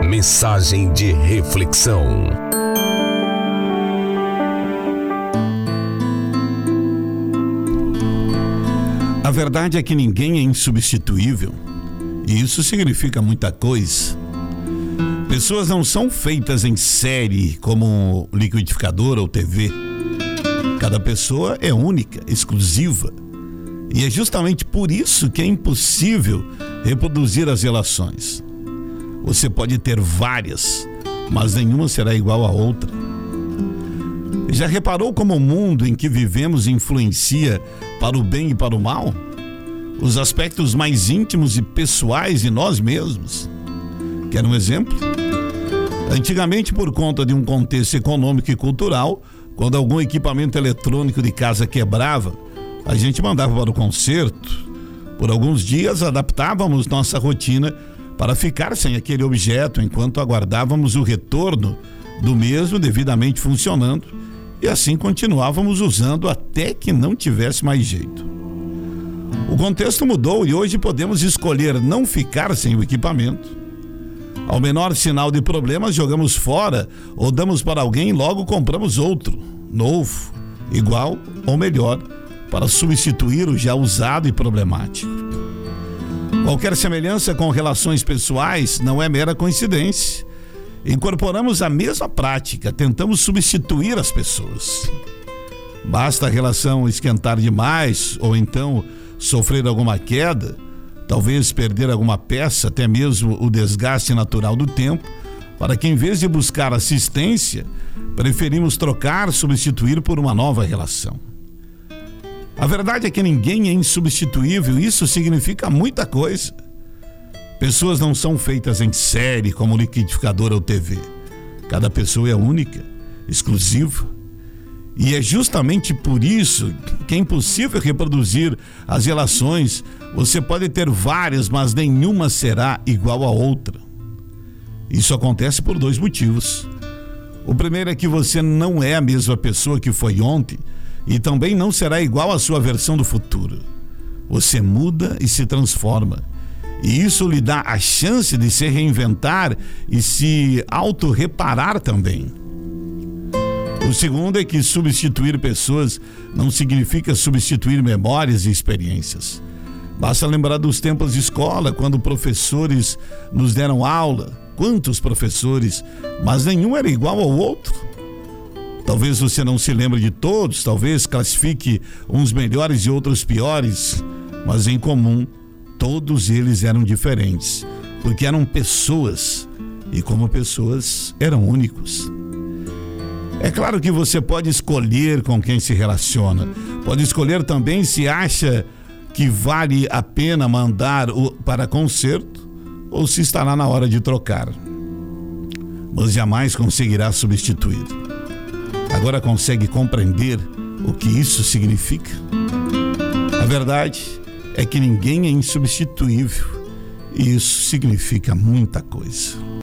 Mensagem de reflexão. A verdade é que ninguém é insubstituível, e isso significa muita coisa. Pessoas não são feitas em série como liquidificador ou TV. Cada pessoa é única, exclusiva, e é justamente por isso que é impossível reproduzir as relações. Você pode ter várias, mas nenhuma será igual à outra. Já reparou como o mundo em que vivemos influencia para o bem e para o mal? Os aspectos mais íntimos e pessoais de nós mesmos. Quer um exemplo? Antigamente, por conta de um contexto econômico e cultural, quando algum equipamento eletrônico de casa quebrava, a gente mandava para o conserto. Por alguns dias, adaptávamos nossa rotina para ficar sem aquele objeto enquanto aguardávamos o retorno do mesmo devidamente funcionando, e assim continuávamos usando até que não tivesse mais jeito. O contexto mudou e hoje podemos escolher não ficar sem o equipamento. Ao menor sinal de problemas, jogamos fora ou damos para alguém e logo compramos outro, novo, igual ou melhor, para substituir o já usado e problemático. Qualquer semelhança com relações pessoais não é mera coincidência. Incorporamos a mesma prática, tentamos substituir as pessoas. Basta a relação esquentar demais ou então sofrer alguma queda, talvez perder alguma peça, até mesmo o desgaste natural do tempo, para que em vez de buscar assistência, preferimos trocar, substituir por uma nova relação. A verdade é que ninguém é insubstituível, isso significa muita coisa. Pessoas não são feitas em série como liquidificador ou TV. Cada pessoa é única, exclusiva. E é justamente por isso que é impossível reproduzir as relações. Você pode ter várias, mas nenhuma será igual à outra. Isso acontece por dois motivos. O primeiro é que você não é a mesma pessoa que foi ontem e também não será igual à sua versão do futuro. Você muda e se transforma. E isso lhe dá a chance de se reinventar e se auto-reparar também. O segundo é que substituir pessoas não significa substituir memórias e experiências. Basta lembrar dos tempos de escola, quando professores nos deram aula. Quantos professores, mas nenhum era igual ao outro. Talvez você não se lembre de todos, talvez classifique uns melhores e outros piores, mas em comum, todos eles eram diferentes, porque eram pessoas, e como pessoas, eram únicos. É claro que você pode escolher com quem se relaciona, pode escolher também se acha que vale a pena mandar para conserto ou se estará na hora de trocar. Mas jamais conseguirá substituir. Agora consegue compreender o que isso significa? A verdade é que ninguém é insubstituível e isso significa muita coisa.